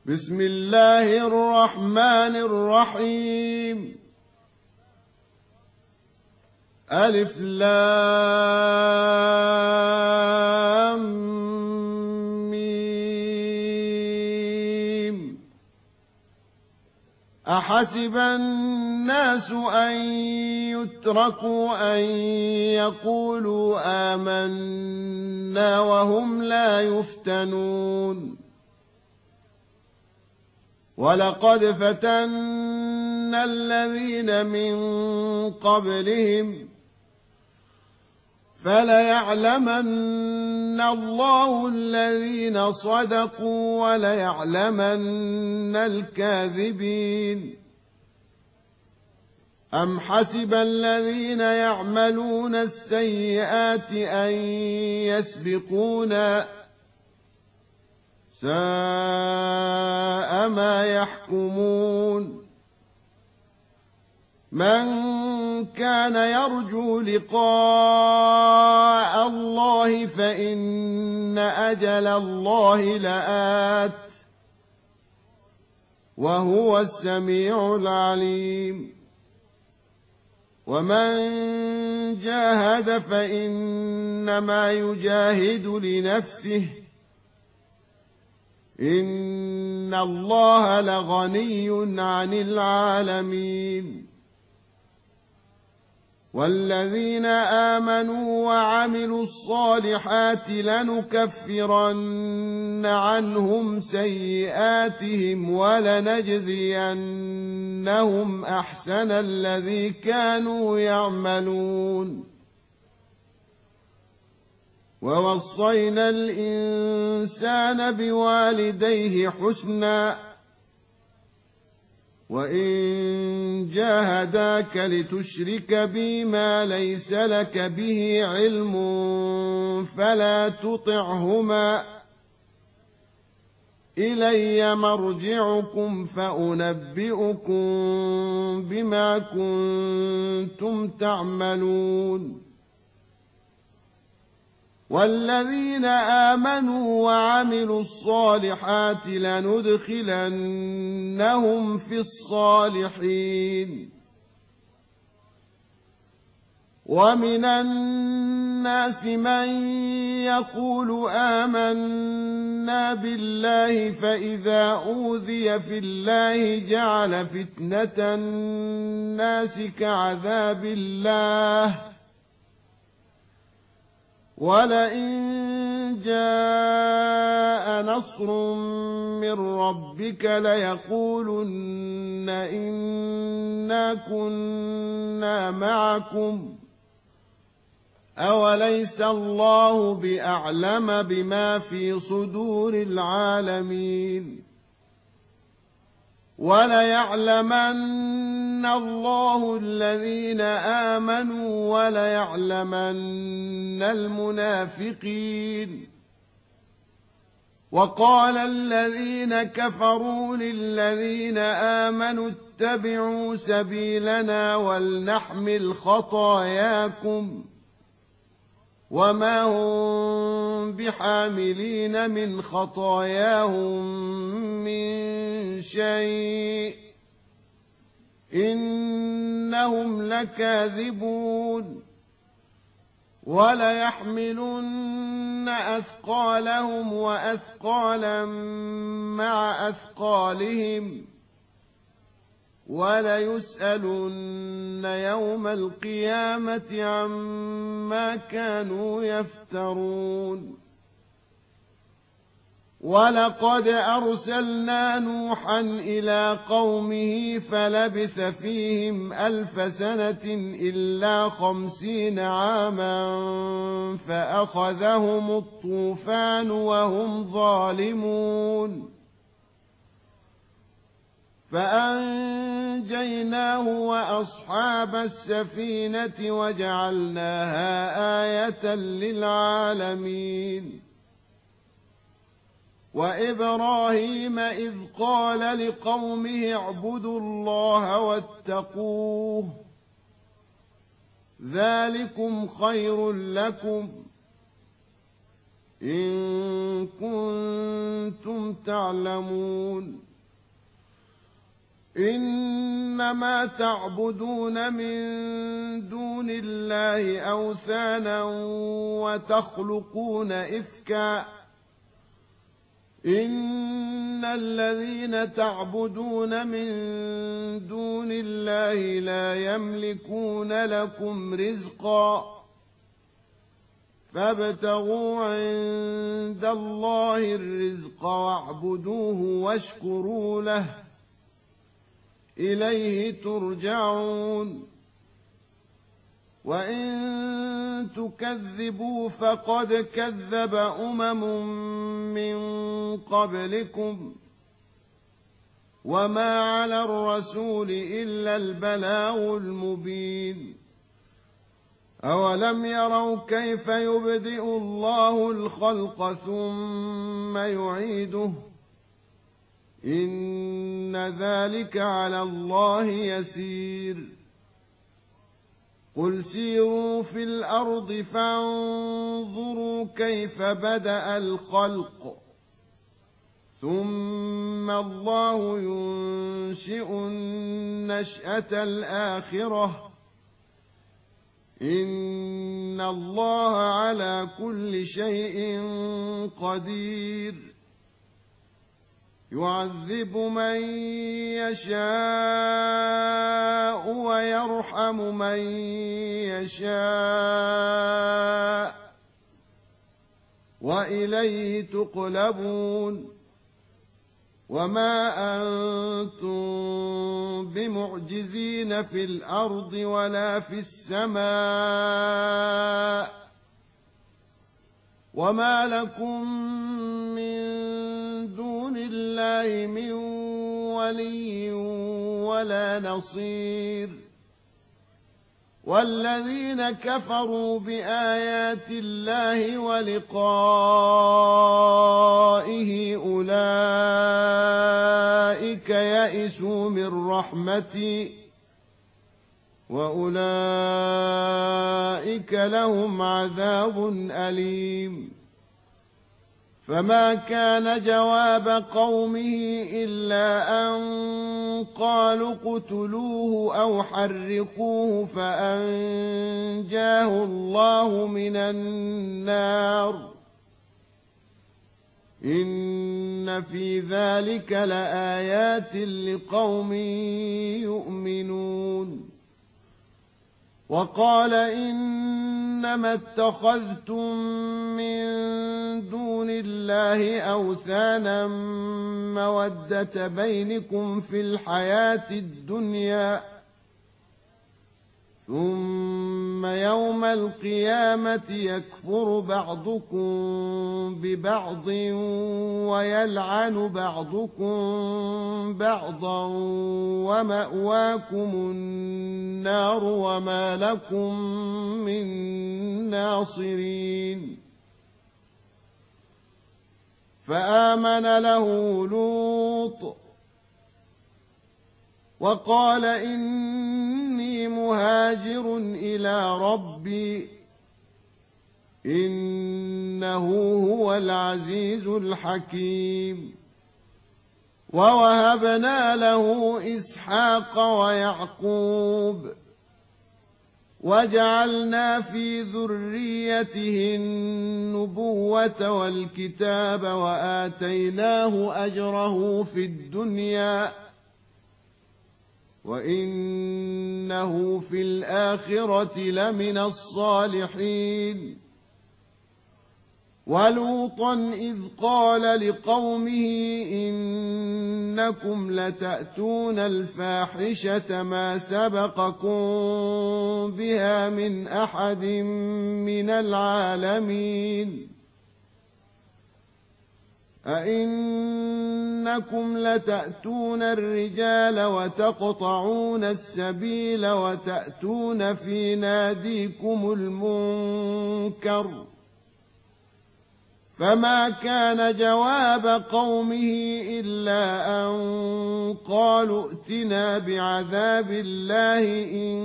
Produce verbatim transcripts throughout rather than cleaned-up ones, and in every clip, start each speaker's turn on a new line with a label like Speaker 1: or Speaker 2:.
Speaker 1: بسم الله الرحمن الرحيم. ألف لام ميم. أحسب الناس أن يتركوا أن يقولوا آمنا وهم لا يفتنون. ولقد فتنا الذين من قبلهم فليعلمن الله الذين صدقوا وليعلمن الكاذبين. أم حسب الذين يعملون السيئات أن يسبقونا ساء ما يحكمون. من كان يرجو لقاء الله فإن أجل الله لآت وهو السميع العليم. ومن جاهد فإنما يجاهد لنفسه إن الله لغني عن العالمين. والذين آمنوا وعملوا الصالحات لنكفرن عنهم سيئاتهم ولنجزينهم أحسن الذي كانوا يعملون. ووصينا الإنسان بوالديه حسنا وإن جاهداك لتشرك بي ما ليس لك به علم فلا تطعهما إلي مرجعكم فأنبئكم بما كنتم تعملون. والذين آمنوا وعملوا الصالحات لندخلنهم في الصالحين. ومن الناس من يقول آمنا بالله فإذا أوذي في الله جعل فتنة الناس كعذاب الله ولئن جاء نصر من ربك ليقولن إنا كنا معكم أوليس الله بأعلم بما في صدور العالمين. وليعلمن الله الذين آمنوا وليعلمن المنافقين. وقال الذين كفروا للذين آمنوا اتبعوا سبيلنا ولنحمل خطاياكم وما هم بحاملين من خطاياهم من شيء إنهم لكاذبون. وليحملن أثقالهم وأثقالا مع أثقالهم وليسألن يوم القيامة عما كانوا يفترون. ولقد أرسلنا نوحا إلى قومه فلبث فيهم ألف سنة إلا خمسين عاما فأخذهم الطوفان وهم ظالمون فأنجيناه وأصحاب السفينة وجعلناها آية للعالمين. وإبراهيم إذ قال لقومه اعبدوا الله واتقوه ذلكم خير لكم إن كنتم تعلمون. إنما تعبدون من دون الله أوثانا وتخلقون إفكا إن الذين تعبدون من دون الله لا يملكون لكم رزقا فابتغوا عند الله الرزق واعبدوه واشكروا له إليه ترجعون. وإن تكذبوا فقد كذب أمم من قبلكم وما على الرسول إلا البلاغ المبين. أولم يروا كيف يبدئ الله الخلق ثم يعيده إن ذلك على الله يسير. قل سيروا في الأرض فانظروا كيف بدأ الخلق ثم الله ينشئ النشأة الآخرة إن الله على كل شيء قدير. يعذب من يشاء ويرحم من يشاء وإليه تقلبون. وما أنتم بمعجزين في الأرض ولا في السماء وما لكم من دون الله من ولي ولا نصير. والذين كفروا بآيات الله ولقائه أولئك يئسوا من رحمتي وأولئك لهم عذاب أليم. فما كان جواب قومه إلا أن قالوا اقتلوه أو حرقوه فأنجاه الله من النار إن في ذلك لآيات لقوم يؤمنون. وقال إنما اتخذتم من دون الله أوثانا مودة بينكم في الحياة الدنيا ثم يوم القيامة يكفر بعضكم ببعض ويلعن بعضكم بعضا ومأواكم النار وما لكم من ناصرين. فآمن له لوط وقال إني مهاجر إلى ربي إنه هو العزيز الحكيم. ووهبنا له إسحاق ويعقوب وجعلنا في ذريته النبوة والكتاب وآتيناه أجره في الدنيا وإنه في الآخرة لمن الصالحين. ولوطا إذ قال لقومه إنكم لتأتون الفاحشة ما سبقكم بها من أحد من العالمين أئنكم لتأتون الرجال وتقطعون السبيل وتأتون في ناديكم المنكر. فما كان جواب قومه إلا أن قالوا ائتنا بعذاب الله إن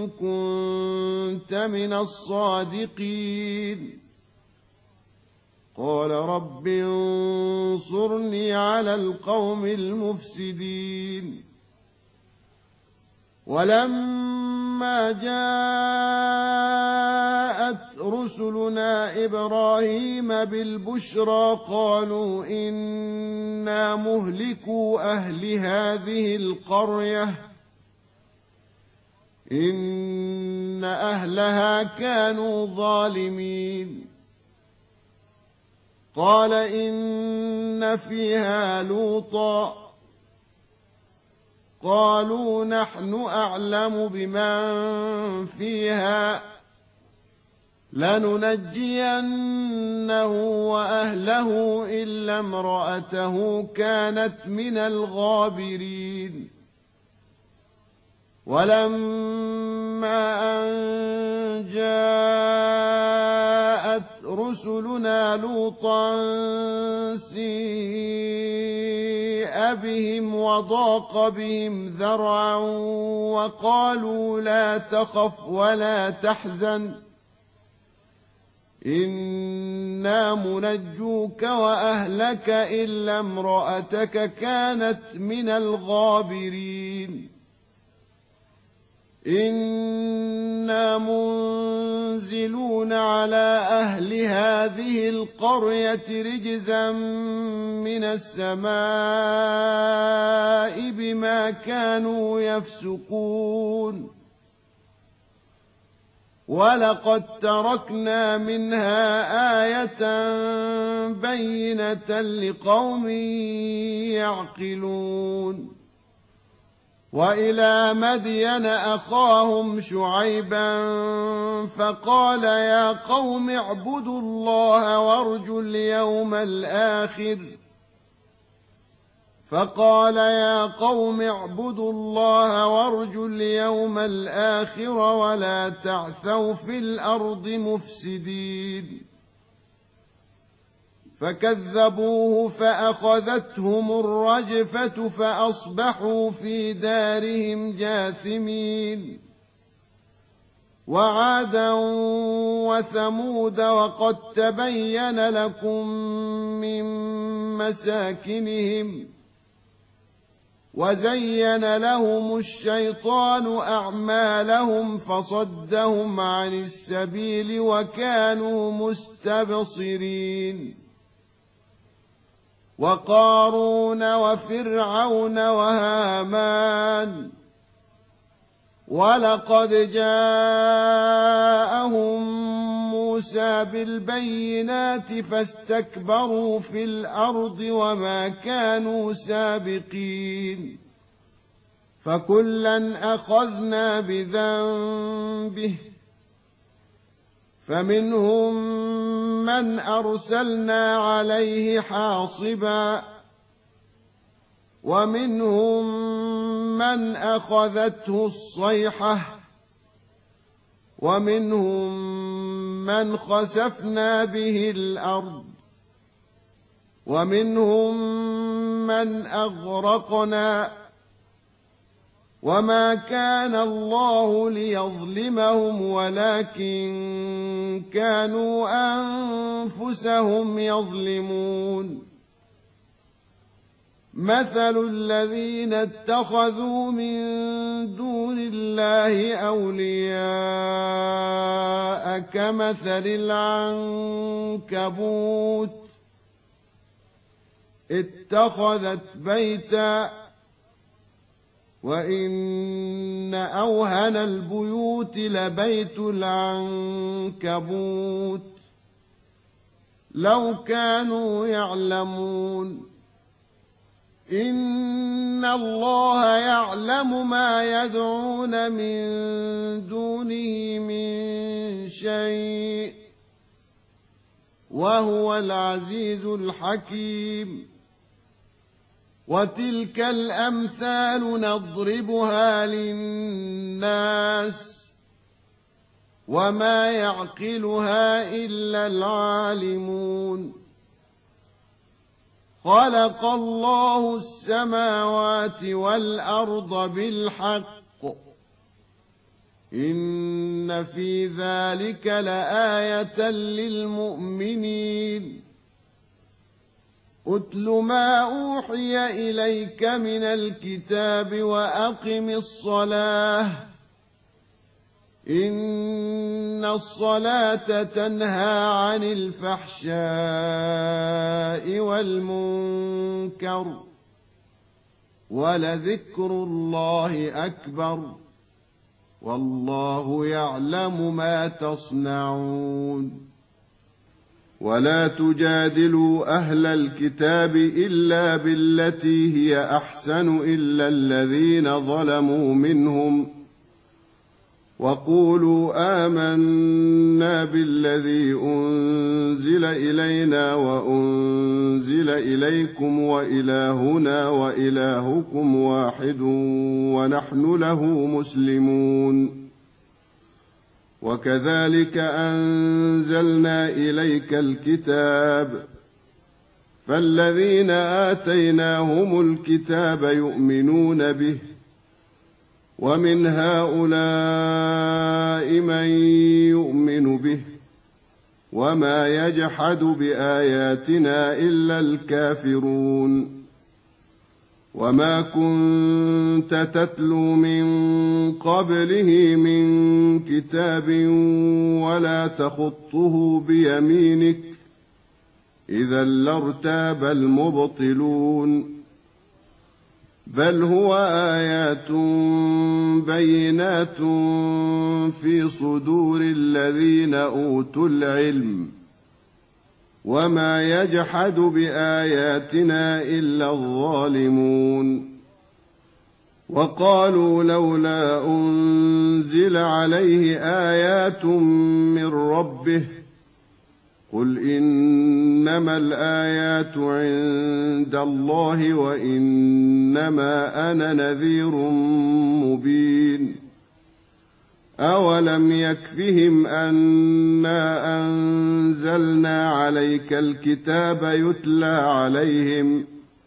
Speaker 1: كنت من الصادقين. قال رب انصرني على القوم المفسدين ولما جاءت رسلنا إبراهيم بالبشرى قالوا إنا مهلكو أهل هذه القرية إن أهلها كانوا ظالمين قال إن فيها لوطا قالوا نحن أعلم بمن فيها لننجينه وأهله إلا امرأته كانت من الغابرين ولما أن جاءت رسلنا لوطا سيء بهم وضاق بهم ذرعا وقالوا لا تخف ولا تحزن إنا منجوك وأهلك إلا امرأتك كانت من الغابرين إنا منزلون على أهل هذه القرية رجزا من السماء بما كانوا يفسقون ولقد تركنا منها آية بينة لقوم يعقلون وإلى مدين أخاهم شعيبا فقال يا قوم اعبدوا الله وارجوا اليوم الآخر فقال يا قوم اعبدوا الله وارجوا اليوم الآخر ولا تعثوا في الأرض مفسدين فكذبوه فأخذتهم الرجفة فأصبحوا في دارهم جاثمين وعادا وثمود وقد تبين لكم من مساكنهم وزين لهم الشيطان أعمالهم فصدهم عن السبيل وكانوا مستبصرين وقارون وفرعون وهامان ولقد جاءهم موسى بالبينات فاستكبروا في الأرض وما كانوا سابقين فكلا أخذنا بذنبه فمنهم من أرسلنا عليه حاصبا ومنهم من أخذته الصيحة ومنهم من خسفنا به الأرض ومنهم من أغرقنا وما كان الله ليظلمهم ولكن كانوا أنفسهم يظلمون مثل الذين اتخذوا من دون الله أولياء كمثل العنكبوت اتخذت بيتا وإن أوهن البيوت لبيت العنكبوت لو كانوا يعلمون إن الله يعلم ما يدعون من دونه من شيء وهو العزيز الحكيم وتلك الأمثال نضربها للناس وما يعقلها إلا العالمون خلق الله السماوات والأرض بالحق إن في ذلك لآية للمؤمنين أتل ما أوحي إليك من الكتاب وأقم الصلاة إن الصلاة تنهى عن الفحشاء والمنكر ولذكر الله أكبر والله يعلم ما تصنعون ولا تجادلوا أهل الكتاب إلا بالتي هي أحسن إلا الذين ظلموا منهم وقولوا آمنا بالذي أنزل إلينا وأنزل إليكم وإلهنا وإلهكم واحد ونحن له مسلمون وكذلك أنزلنا إليك الكتاب فالذين آتيناهم الكتاب يؤمنون به ومن هؤلاء من يؤمن به وما يجحد بآياتنا إلا الكافرون وما كنت تتلو من قبله من كتاب ولا تخطه بيمينك إذا لارتاب المبطلون بل هو آيات بينات في صدور الذين أوتوا العلم وما يجحد بآياتنا إلا الظالمون وقالوا لولا أنزل عليه آيات من ربه قل إنما الآيات عند الله وإنما أنا نذير مبين أولم يكفهم أنا أنزلنا عليك الكتاب يتلى عليهم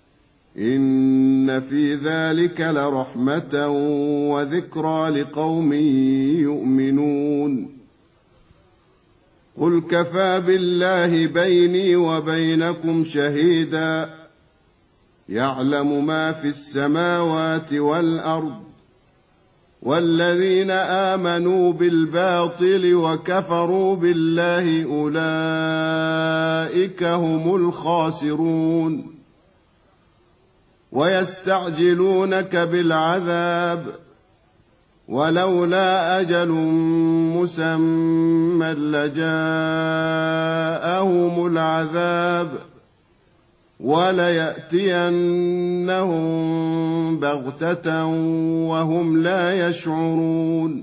Speaker 1: إن في ذلك لرحمة وذكرى لقوم يؤمنون قل كفى بالله بيني وبينكم شهيدا يعلم ما في السماوات والأرض والذين آمنوا بالباطل وكفروا بالله أولئك هم الخاسرون ويستعجلونك بالعذاب ولولا أجل مسمى لجاءهم العذاب وليأتينهم بغتة وهم لا يشعرون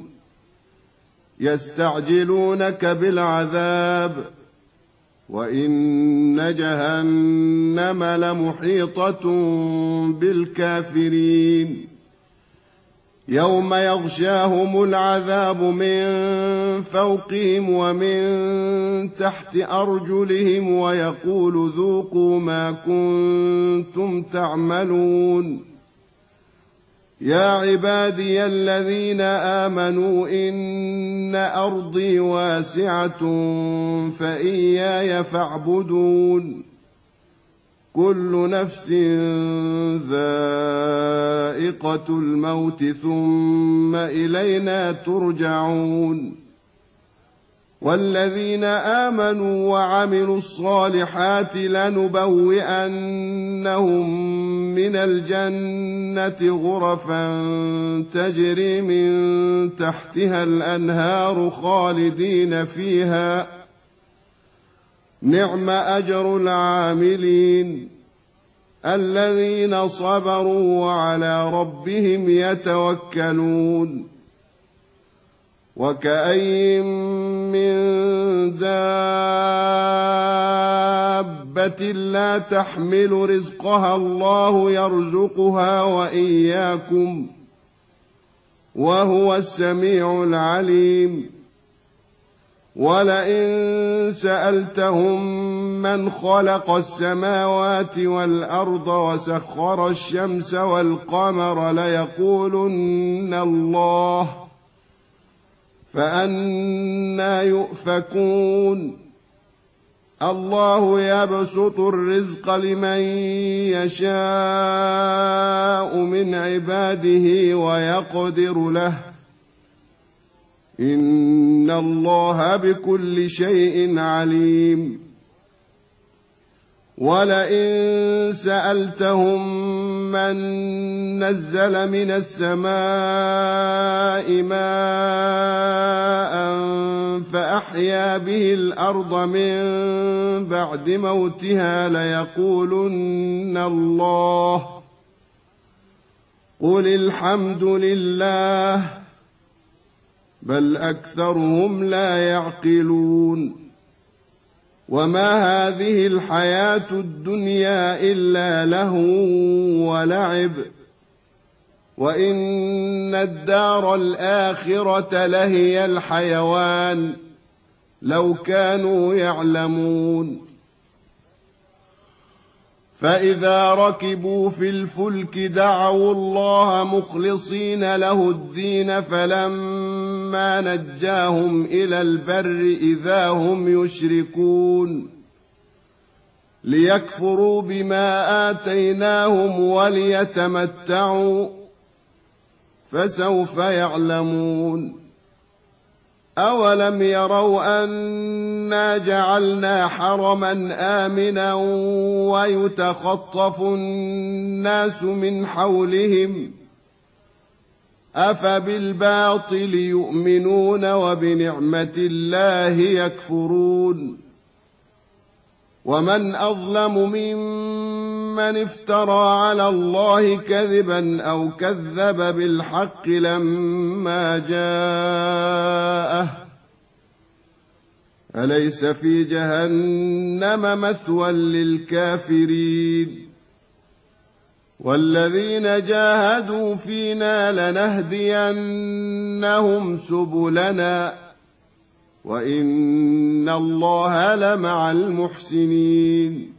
Speaker 1: يستعجلونك بالعذاب وإن جهنم لمحيطة بالكافرين يوم يغشاهم العذاب من فوقهم ومن تحت أرجلهم ويقول ذوقوا ما كنتم تعملون يا عبادي الذين آمنوا إن أرضي واسعة فإياي فاعبدون كل نفس ذائقة الموت ثم إلينا ترجعون والذين آمنوا وعملوا الصالحات لنبوئنهم من الجنة غرفا تجري من تحتها الأنهار خالدين فيها نعم أجر العاملين الذين صبروا وعلى ربهم يتوكلون وكأين من دابة لا تحمل رزقها الله يرزقها وإياكم وهو السميع العليم ولئن سألتهم من خلق السماوات والأرض وسخر الشمس والقمر ليقولن الله فأنى يؤفكون الله يبسط الرزق لمن يشاء من عباده ويقدر له إن الله بكل شيء عليم ولئن سألتهم من نزل من السماء ماء فأحيا به الأرض من بعد موتها ليقولن الله قل الحمد لله بل أكثرهم لا يعقلون وما هذه الحياة الدنيا إلا لهو ولعب وإن الدار الآخرة لهي الحيوان لو كانوا يعلمون فإذا ركبوا في الفلك دعوا الله مخلصين له الدين فلما نجاهم إلى البر إذا هم يشركون ليكفروا بما آتيناهم وليتمتعوا فسوف يعلمون أولم يروا أنا جعلنا حرما آمنا ويتخطف الناس من حولهم أفبالباطل يؤمنون وبنعمة الله يكفرون ومن أظلم ممن افترى على الله كذبا أو كذب بالحق لما جاءه أليس في جهنم مثوى للكافرين والذين جاهدوا فينا لنهدينهم سبلنا وإن الله لمع المحسنين